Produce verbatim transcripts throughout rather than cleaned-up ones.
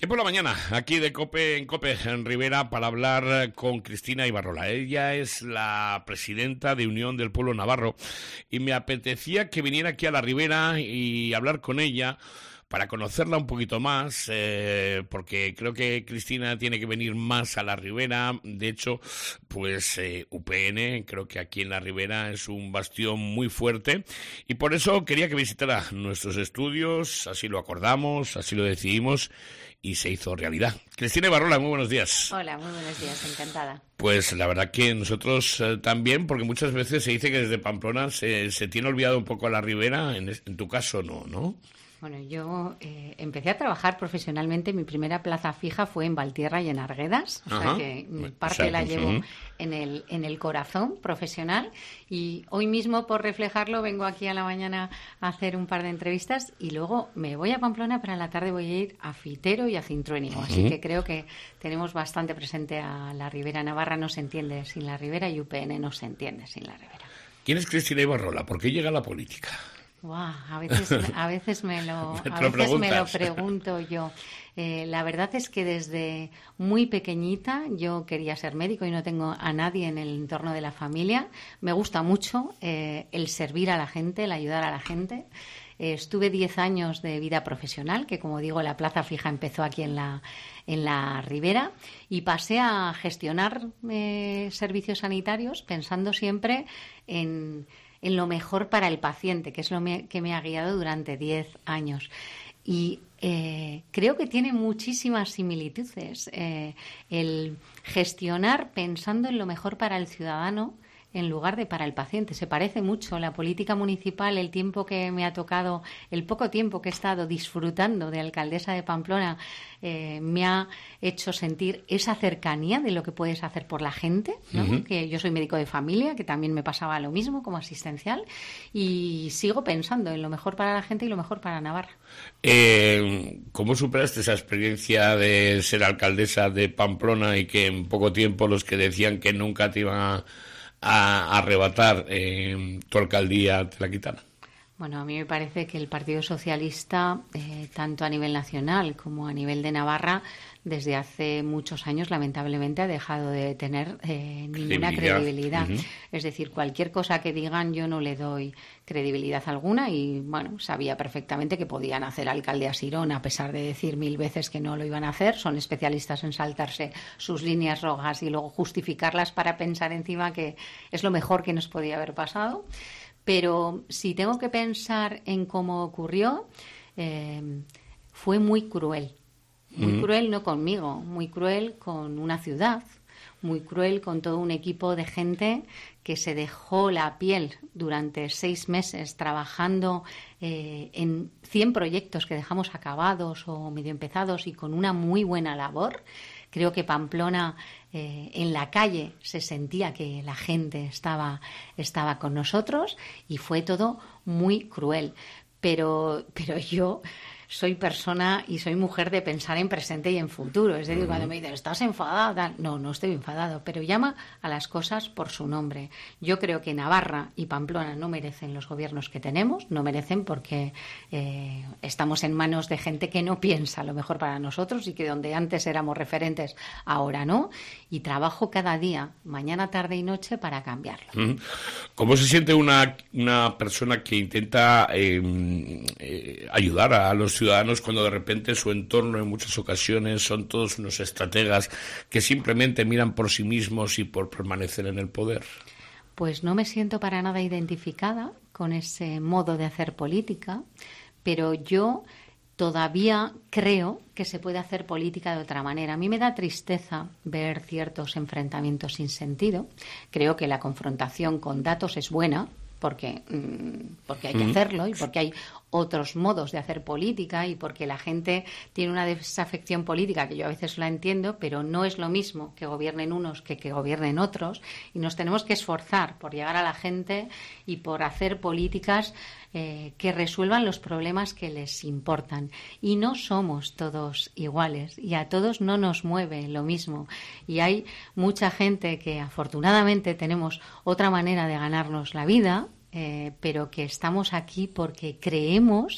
Y por la mañana, aquí de COPE, en COPE, en Rivera, para hablar con Cristina Ibarrola. Ella es la presidenta de Unión del Pueblo Navarro y me apetecía que viniera aquí a la Ribera y hablar con ella para conocerla un poquito más, eh, porque creo que Cristina tiene que venir más a la Ribera. De hecho, pues eh, U P N, creo que aquí en la Ribera es un bastión muy fuerte y por eso quería que visitara nuestros estudios, así lo acordamos, así lo decidimos y se hizo realidad. Cristina Ibarrola, muy buenos días. Hola, muy buenos días, encantada. Pues la verdad que nosotros eh, también, porque muchas veces se dice que desde Pamplona se, se tiene olvidado un poco a la Ribera, en, en tu caso no, ¿no? Bueno, yo eh, empecé a trabajar profesionalmente, mi primera plaza fija fue en Valtierra y en Arguedas, o Ajá. sea que mi parte O sea, la pues, llevo uh-huh. en el, en el corazón profesional y hoy mismo, por reflejarlo, vengo aquí a la mañana a hacer un par de entrevistas y luego me voy a Pamplona, pero a la tarde voy a ir a Fitero y a Cintruénigo, uh-huh. Así que creo que tenemos bastante presente a la Ribera. Navarra no se entiende sin la Ribera y U P N no se entiende sin la Ribera. ¿Quién es Cristina Ibarrola? ¿Por qué llega a la política? Wow, a veces, a veces me lo, a lo veces me lo pregunto yo. Eh, la verdad es que desde muy pequeñita yo quería ser médico y no tengo a nadie en el entorno de la familia. Me gusta mucho eh, el servir a la gente, el ayudar a la gente. Eh, estuve diez años de vida profesional, que como digo, la plaza fija empezó aquí en la, en la Ribera, y pasé a gestionar eh, servicios sanitarios pensando siempre en... en lo mejor para el paciente, que es lo me, que me ha guiado durante diez años. Y eh, creo que tiene muchísimas similitudes. Eh, el gestionar pensando en lo mejor para el ciudadano en lugar de para el paciente. Se parece mucho. La política municipal, el tiempo que me ha tocado, el poco tiempo que he estado disfrutando de alcaldesa de Pamplona, eh, me ha hecho sentir esa cercanía de lo que puedes hacer por la gente, ¿no? Uh-huh. Que yo soy médico de familia, que también me pasaba lo mismo como asistencial, y sigo pensando en lo mejor para la gente y lo mejor para Navarra. Eh, ¿Cómo superaste esa experiencia de ser alcaldesa de Pamplona y que en poco tiempo los que decían que nunca te iban a a arrebatar eh, tu alcaldía te la quitaran? Bueno, a mí me parece que el Partido Socialista, eh, tanto a nivel nacional como a nivel de Navarra, desde hace muchos años, lamentablemente, ha dejado de tener eh, ninguna credibilidad. credibilidad. Uh-huh. Es decir, cualquier cosa que digan yo no le doy credibilidad alguna y, bueno, sabía perfectamente que podían hacer alcalde a Sirón, a pesar de decir mil veces que no lo iban a hacer. Son especialistas en saltarse sus líneas rojas y luego justificarlas para pensar encima que es lo mejor que nos podía haber pasado. Pero si tengo que pensar en cómo ocurrió, eh, fue muy cruel. Muy mm. cruel no conmigo, muy cruel con una ciudad, muy cruel con todo un equipo de gente que se dejó la piel durante seis meses trabajando eh, en cien proyectos que dejamos acabados o medio empezados y con una muy buena labor. Creo que Pamplona, eh, en la calle, se sentía que la gente estaba, estaba con nosotros y fue todo muy cruel. Pero, pero yo soy persona y soy mujer de pensar en presente y en futuro. Es decir, uh-huh. cuando me dicen, ¿estás enfadada? No, no estoy enfadado, pero llama a las cosas por su nombre. Yo creo que Navarra y Pamplona no merecen los gobiernos que tenemos, no merecen porque eh, estamos en manos de gente que no piensa lo mejor para nosotros y que donde antes éramos referentes, ahora no. Y trabajo cada día, mañana, tarde y noche, para cambiarlo. Uh-huh. ¿Cómo se siente una, una persona que intenta eh, eh, ayudar a los ciudadanos cuando de repente su entorno en muchas ocasiones son todos unos estrategas que simplemente miran por sí mismos y por permanecer en el poder? Pues no me siento para nada identificada con ese modo de hacer política, pero yo todavía creo que se puede hacer política de otra manera. A mí me da tristeza ver ciertos enfrentamientos sin sentido. Creo que la confrontación con datos es buena, porque, porque hay que hacerlo y porque hay otros modos de hacer política y porque la gente tiene una desafección política que yo a veces la entiendo, pero no es lo mismo que gobiernen unos que que gobiernen otros y nos tenemos que esforzar por llegar a la gente y por hacer políticas eh, que resuelvan los problemas que les importan. Y no somos todos iguales y a todos no nos mueve lo mismo. Y hay mucha gente que afortunadamente tenemos otra manera de ganarnos la vida, Eh, pero que estamos aquí porque creemos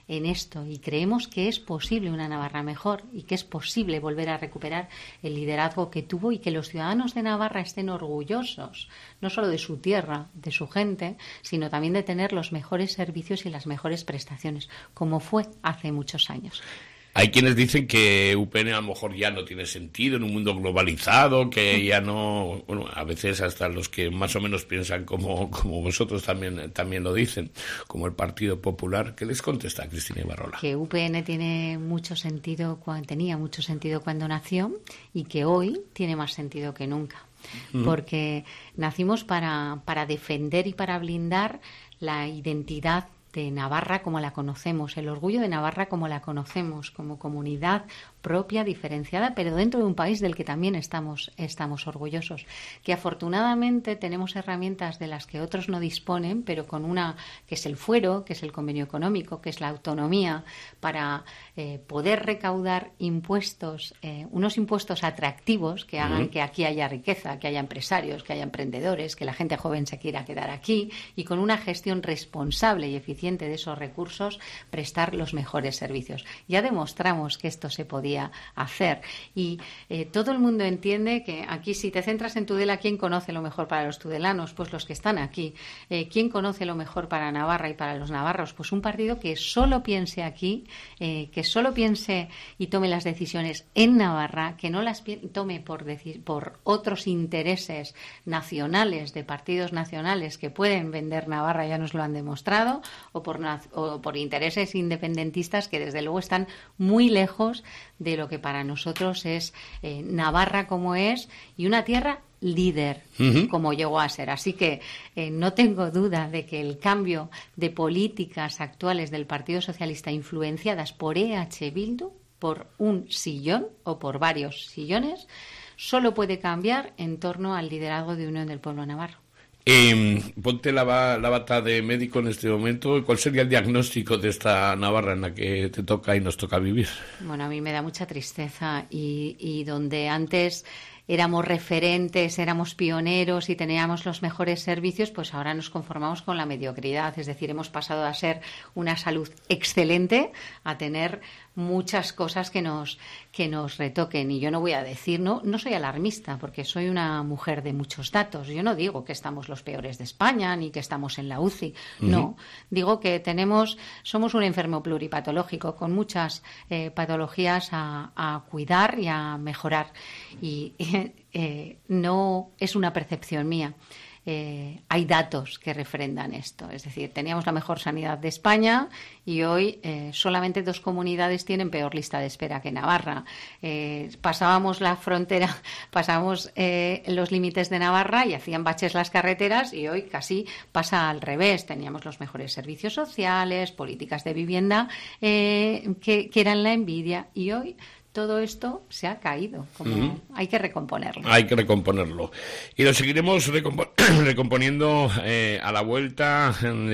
en esto y creemos que es posible una Navarra mejor y que es posible volver a recuperar el liderazgo que tuvo y que los ciudadanos de Navarra estén orgullosos, no solo de su tierra, de su gente, sino también de tener los mejores servicios y las mejores prestaciones, como fue hace muchos años. Hay quienes dicen que U P N a lo mejor ya no tiene sentido en un mundo globalizado, que ya no, bueno, a veces hasta los que más o menos piensan como, como vosotros también, también lo dicen, como el Partido Popular. ¿Qué les contesta Cristina Ibarrola? Que U P N tiene mucho sentido, tenía mucho sentido cuando nació y que hoy tiene más sentido que nunca. Mm. Porque nacimos para, para defender y para blindar la identidad de Navarra como la conocemos, el orgullo de Navarra como la conocemos, como comunidad propia, diferenciada, pero dentro de un país del que también estamos, estamos orgullosos. Que afortunadamente tenemos herramientas de las que otros no disponen, pero con una que es el fuero, que es el convenio económico, que es la autonomía, para eh, poder recaudar impuestos, eh, unos impuestos atractivos que hagan uh-huh. que aquí haya riqueza, que haya empresarios, que haya emprendedores, que la gente joven se quiera quedar aquí y con una gestión responsable y eficiente de esos recursos prestar los mejores servicios. Ya demostramos que esto se podía hacer y eh, todo el mundo entiende que aquí, si te centras en Tudela, ¿quién conoce lo mejor para los tudelanos? Pues los que están aquí. Eh, ¿quién conoce lo mejor para Navarra y para los navarros? Pues un partido que solo piense aquí, eh, que solo piense y tome las decisiones en Navarra, que no las tome por, decir, por otros intereses nacionales, de partidos nacionales que pueden vender Navarra, ya nos lo han demostrado, o por, o por intereses independentistas que desde luego están muy lejos de lo que para nosotros es eh, Navarra como es y una tierra líder uh-huh. como llegó a ser. Así que eh, no tengo duda de que el cambio de políticas actuales del Partido Socialista influenciadas por E H Bildu, por un sillón o por varios sillones, solo puede cambiar en torno al liderazgo de Unión del Pueblo Navarro. Eh, ponte la, la bata de médico en este momento. ¿Cuál sería el diagnóstico de esta Navarra en la que te toca y nos toca vivir? Bueno, a mí me da mucha tristeza y, y donde antes éramos referentes, éramos pioneros y teníamos los mejores servicios, pues ahora nos conformamos con la mediocridad. Es decir, hemos pasado a ser una salud excelente a tener muchas cosas que nos que nos retoquen. Y yo no voy a decir, no, no soy alarmista, porque soy una mujer de muchos datos. Yo no digo que estamos los peores de España ni que estamos en la U C I. Uh-huh. No, digo que tenemos, somos un enfermo pluripatológico con muchas eh, patologías a, a cuidar y a mejorar. Y eh, no es una percepción mía. Eh, hay datos que refrendan esto. Es decir, teníamos la mejor sanidad de España y hoy eh, solamente dos comunidades tienen peor lista de espera que Navarra. Eh, pasábamos la frontera, pasábamos eh, los límites de Navarra y hacían baches las carreteras y hoy casi pasa al revés. Teníamos los mejores servicios sociales, políticas de vivienda eh, que, que eran la envidia y hoy todo esto se ha caído, como uh-huh. hay que recomponerlo. Hay que recomponerlo. Y lo seguiremos recompo- recomponiendo eh, a la vuelta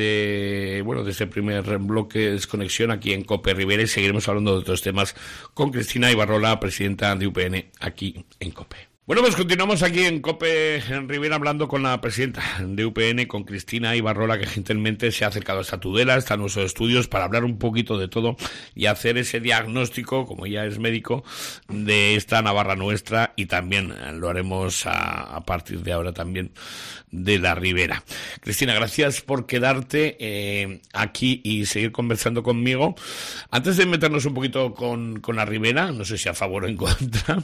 de, bueno, de este primer bloque de Desconexión aquí en COPE Rivera, y seguiremos hablando de otros temas con Cristina Ibarrola, presidenta de U P N, aquí en COPE. Bueno, pues continuamos aquí en COPE en Rivera hablando con la presidenta de U P N, con Cristina Ibarrola, que gentilmente se ha acercado hasta Tudela, está en nuestros estudios para hablar un poquito de todo y hacer ese diagnóstico, como ella es médico, de esta Navarra nuestra, y también lo haremos a, a partir de ahora también de la Ribera. Cristina, gracias por quedarte eh, aquí y seguir conversando conmigo. Antes de meternos un poquito con, con la Ribera, no sé si a favor o en contra,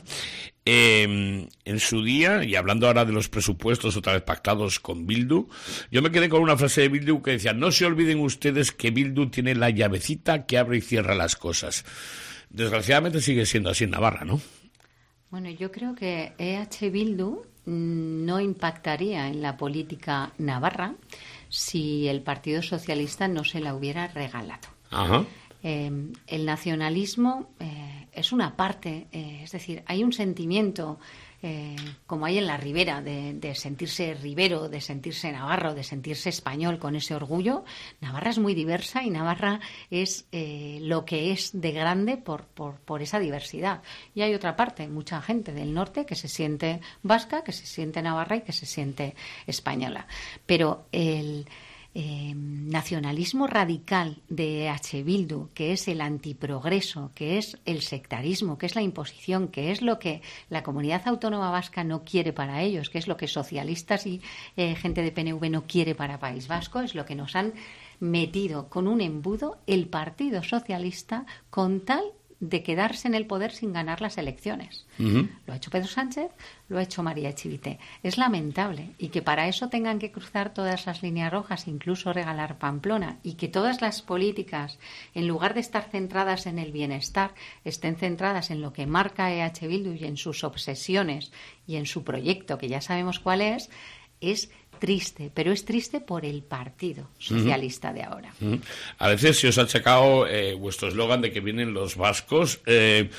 Eh, en su día, y hablando ahora de los presupuestos otra vez pactados con Bildu, yo me quedé con una frase de Bildu que decía: no se olviden ustedes que Bildu tiene la llavecita que abre y cierra las cosas. Desgraciadamente sigue siendo así en Navarra, ¿no? Bueno, yo creo que E H Bildu no impactaría en la política navarra si el Partido Socialista no se la hubiera regalado. Ajá. Eh, el nacionalismo eh, es una parte, eh, es decir, hay un sentimiento, eh, como hay en la Ribera, de, de sentirse ribero, de sentirse navarro, de sentirse español con ese orgullo. Navarra es muy diversa y Navarra es eh, lo que es de grande por, por, por esa diversidad. Y hay otra parte, mucha gente del norte que se siente vasca, que se siente navarra y que se siente española. Pero el... eh, nacionalismo radical de H. Bildu, que es el antiprogreso, que es el sectarismo, que es la imposición, que es lo que la comunidad autónoma vasca no quiere para ellos, que es lo que socialistas y eh, gente de P N V no quiere para País Vasco, es lo que nos han metido con un embudo el Partido Socialista con tal de quedarse en el poder sin ganar las elecciones. Uh-huh. Lo ha hecho Pedro Sánchez, lo ha hecho María Echivite. Es lamentable. Y que para eso tengan que cruzar todas las líneas rojas, incluso regalar Pamplona, y que todas las políticas, en lugar de estar centradas en el bienestar, estén centradas en lo que marca E H Bildu y en sus obsesiones y en su proyecto, que ya sabemos cuál es, es triste, pero es triste por el Partido Socialista uh-huh. de ahora. Uh-huh. A veces se os ha achacado eh, vuestro eslogan de que vienen los vascos. Eh,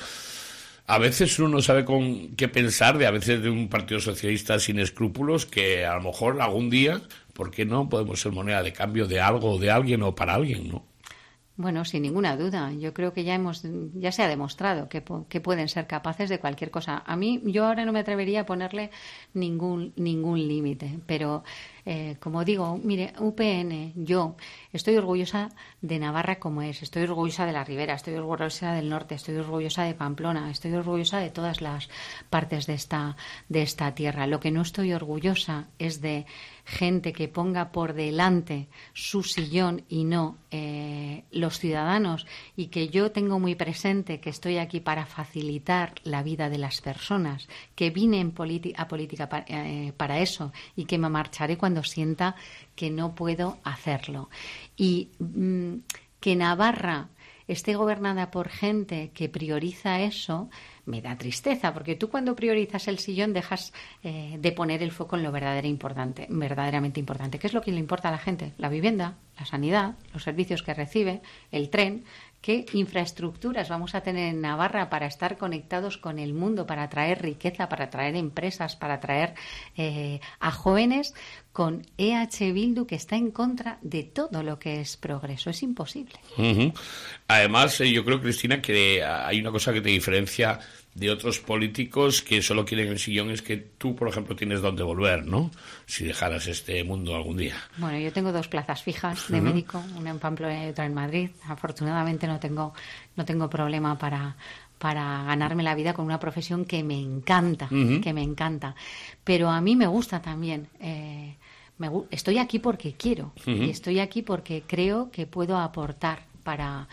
a veces uno no sabe con qué pensar de a veces de un Partido Socialista sin escrúpulos que a lo mejor algún día, ¿por qué no? Podemos ser moneda de cambio de algo, de alguien o para alguien, ¿no? Bueno, sin ninguna duda. Yo creo que ya hemos, ya se ha demostrado que, que pueden ser capaces de cualquier cosa. A mí, yo ahora no me atrevería a ponerle ningún ningún límite, pero eh, como digo, mire, U P N, yo estoy orgullosa de Navarra como es, estoy orgullosa de la Ribera, estoy orgullosa del norte, estoy orgullosa de Pamplona, estoy orgullosa de todas las partes de esta de esta tierra. Lo que no estoy orgullosa es de gente que ponga por delante su sillón y no eh, los ciudadanos, y que yo tengo muy presente que estoy aquí para facilitar la vida de las personas, que vine en politi- a política pa- eh, para eso, y que me marcharé cuando sienta que no puedo hacerlo. Y mmm, que Navarra esté gobernada por gente que prioriza eso, me da tristeza, porque tú cuando priorizas el sillón dejas eh, de poner el foco en lo verdadero importante, verdaderamente importante. ¿Qué es lo que le importa a la gente? La vivienda, la sanidad, los servicios que recibe, el tren. ¿Qué infraestructuras vamos a tener en Navarra para estar conectados con el mundo, para atraer riqueza, para atraer empresas, para atraer eh, a jóvenes con E H Bildu, que está en contra de todo lo que es progreso? Es imposible. Uh-huh. Además, eh, yo creo, Cristina, que hay una cosa que te diferencia de otros políticos que solo quieren el sillón, es que tú, por ejemplo, tienes dónde volver, ¿no? Si dejaras este mundo algún día. Bueno, yo tengo dos plazas fijas de uh-huh. médico, una en Pamplona y otra en Madrid. Afortunadamente no tengo no tengo problema para para ganarme la vida con una profesión que me encanta, uh-huh. que me encanta. Pero a mí me gusta también. Eh, me, estoy aquí porque quiero uh-huh. y estoy aquí porque creo que puedo aportar para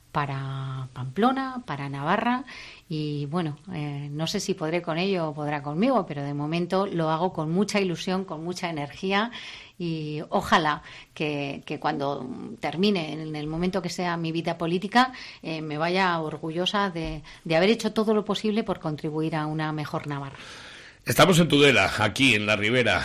para Pamplona, para Navarra, y bueno, eh, no sé si podré con ello o podrá conmigo, pero de momento lo hago con mucha ilusión, con mucha energía, y ojalá que, que cuando termine, en el momento que sea mi vida política, eh, me vaya orgullosa de, de haber hecho todo lo posible por contribuir a una mejor Navarra. Estamos en Tudela, aquí en la Ribera.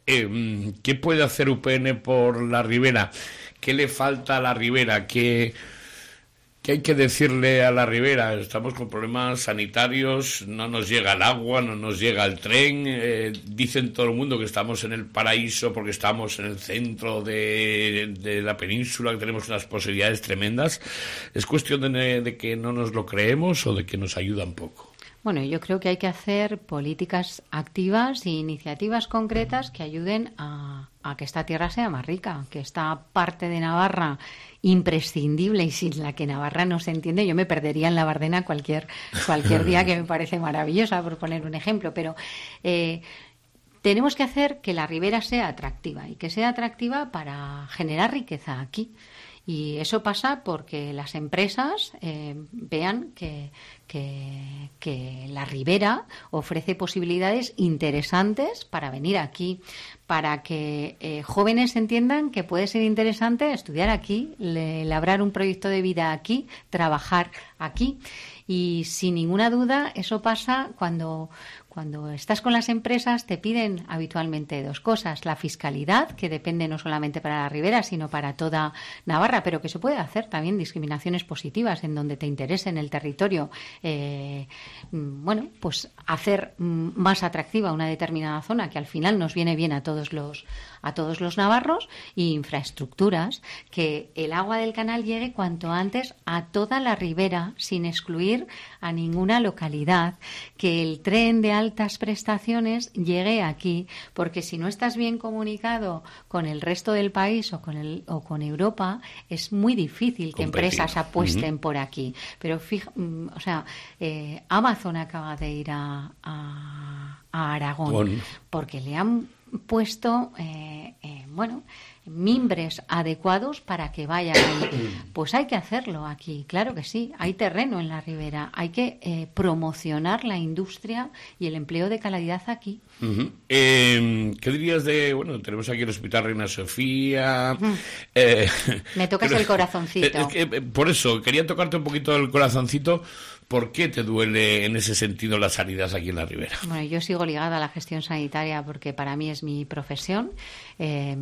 Eh, ¿Qué puede hacer U P N por la Ribera? ¿Qué le falta a la Ribera? ¿Qué... ¿Qué hay que decirle a la Ribera? Estamos con problemas sanitarios, no nos llega el agua, no nos llega el tren, eh, dicen todo el mundo que estamos en el paraíso porque estamos en el centro de, de la península, que tenemos unas posibilidades tremendas. ¿Es cuestión de, de que no nos lo creemos o de que nos ayuda un poco? Bueno, yo creo que hay que hacer políticas activas e iniciativas concretas que ayuden a, a que esta tierra sea más rica, que esta parte de Navarra imprescindible y sin la que Navarra no se entiende. Yo me perdería en la Bardena cualquier, cualquier día, que me parece maravillosa, por poner un ejemplo, pero eh, tenemos que hacer que la Ribera sea atractiva y que sea atractiva para generar riqueza aquí. Y eso pasa porque las empresas eh, vean que, que, que la Ribera ofrece posibilidades interesantes para venir aquí, para que eh, jóvenes entiendan que puede ser interesante estudiar aquí, le, labrar un proyecto de vida aquí, trabajar aquí. Y sin ninguna duda eso pasa cuando, cuando estás con las empresas, te piden habitualmente dos cosas: la fiscalidad, que depende no solamente para la Ribera, sino para toda Navarra, pero que se puede hacer también discriminaciones positivas en donde te interese en el territorio, eh, bueno, pues hacer más atractiva una determinada zona, que al final nos viene bien a todos los a todos los navarros, y infraestructuras, que el agua del canal llegue cuanto antes a toda la Ribera sin excluir a ninguna localidad, que el tren de altas prestaciones llegue aquí, porque si no estás bien comunicado con el resto del país o con el o con Europa, es muy difícil que Competir. empresas apuesten uh-huh. por aquí. Pero fija, o sea, eh, Amazon acaba de ir a, a, a Aragón bueno. porque le han puesto, eh, eh, bueno, mimbres adecuados para que vayan ahí. Pues hay que hacerlo aquí, claro que sí. Hay terreno en la ribera. Hay que eh, promocionar la industria y el empleo de calidad aquí. Uh-huh. Eh, ¿Qué dirías de, bueno, tenemos aquí el Hospital Reina Sofía? Uh-huh. eh, Me tocas pero, el corazoncito. Es que, por eso, quería tocarte un poquito el corazoncito. ¿Por qué te duele en ese sentido la sanidad aquí en la ribera? Bueno, yo sigo ligada a la gestión sanitaria porque para mí es mi profesión. Eh,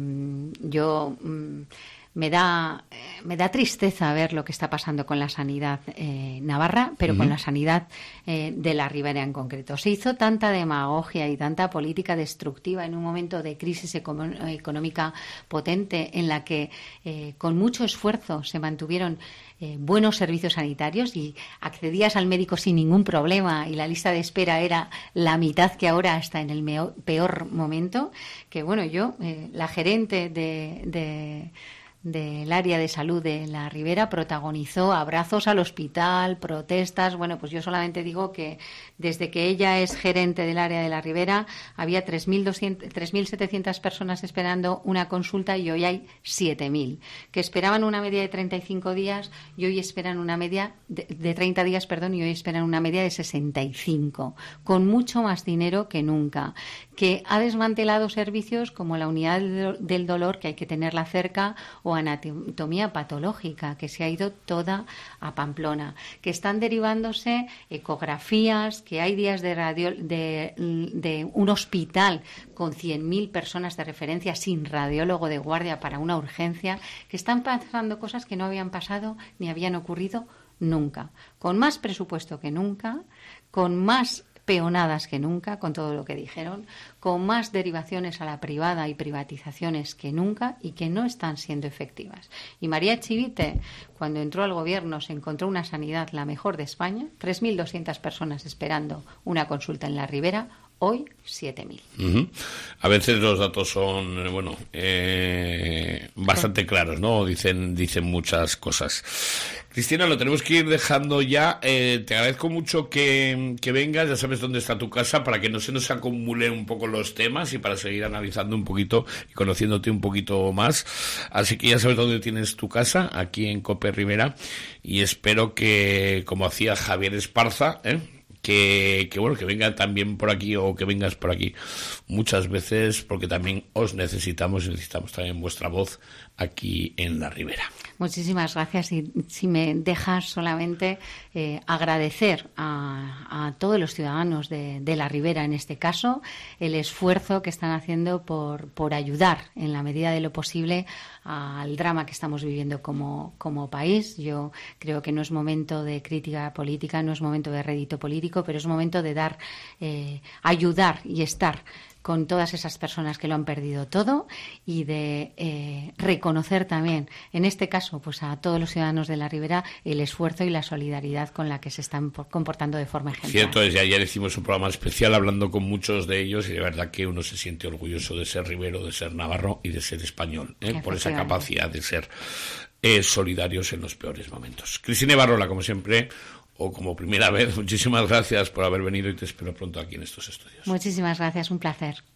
yo mm, me da eh, me da tristeza ver lo que está pasando con la sanidad eh, navarra, pero uh-huh. con la sanidad eh, de la ribera en concreto. Se hizo tanta demagogia y tanta política destructiva en un momento de crisis eco- económica potente en la que eh, con mucho esfuerzo se mantuvieron Eh, buenos servicios sanitarios y accedías al médico sin ningún problema y la lista de espera era la mitad que ahora está en el meo- peor momento, que bueno, yo, eh, la gerente de... de del área de salud de la Ribera protagonizó abrazos al hospital, protestas. Bueno, pues yo solamente digo que desde que ella es gerente del área de la Ribera había tres mil setecientas personas esperando una consulta y hoy hay siete mil, que esperaban una media de treinta y cinco días y hoy esperan una media de, de treinta días, perdón, y hoy esperan una media de sesenta y cinco, con mucho más dinero que nunca, que ha desmantelado servicios como la unidad del dolor, que hay que tenerla cerca, o anatomía patológica, que se ha ido toda a Pamplona, que están derivándose ecografías, que hay días de, radio, de, de un hospital con cien mil personas de referencia sin radiólogo de guardia para una urgencia, que están pasando cosas que no habían pasado ni habían ocurrido nunca, con más presupuesto que nunca, con más peonadas que nunca, con todo lo que dijeron, con más derivaciones a la privada y privatizaciones que nunca y que no están siendo efectivas. Y María Chivite, cuando entró al gobierno, se encontró una sanidad la mejor de España, tres mil doscientas personas esperando una consulta en la Ribera, hoy siete mil. Uh-huh. A veces los datos son, bueno, eh, bastante claros, ¿no? Dicen, dicen muchas cosas. Cristina, lo tenemos que ir dejando ya. Eh, te agradezco mucho que, que vengas, ya sabes dónde está tu casa, para que no se nos acumulen un poco los temas y para seguir analizando un poquito y conociéndote un poquito más. Así que ya sabes dónde tienes tu casa, aquí en COPE Ribera, y espero que, como hacía Javier Esparza, ¿eh? Que, que bueno, que venga también por aquí o que vengas por aquí muchas veces, porque también os necesitamos y necesitamos también vuestra voz aquí en la Ribera. Muchísimas gracias, y si me dejas solamente eh, agradecer a, a todos los ciudadanos de, de la Ribera, en este caso, el esfuerzo que están haciendo por, por ayudar en la medida de lo posible al drama que estamos viviendo como, como país. Yo creo que no es momento de crítica política, no es momento de rédito político, pero es momento de dar, eh, ayudar y estar con todas esas personas que lo han perdido todo, y de eh, reconocer también, en este caso, pues a todos los ciudadanos de la Ribera, el esfuerzo y la solidaridad con la que se están comportando de forma ejemplar. Cierto es, ya ayer hicimos un programa especial hablando con muchos de ellos, y de verdad que uno se siente orgulloso de ser ribero, de ser navarro y de ser español, ¿eh? Por esa capacidad de ser eh, solidarios en los peores momentos. Cristina Ibarrola, como siempre, o como primera vez, muchísimas gracias por haber venido y te espero pronto aquí en estos estudios. Muchísimas gracias, un placer.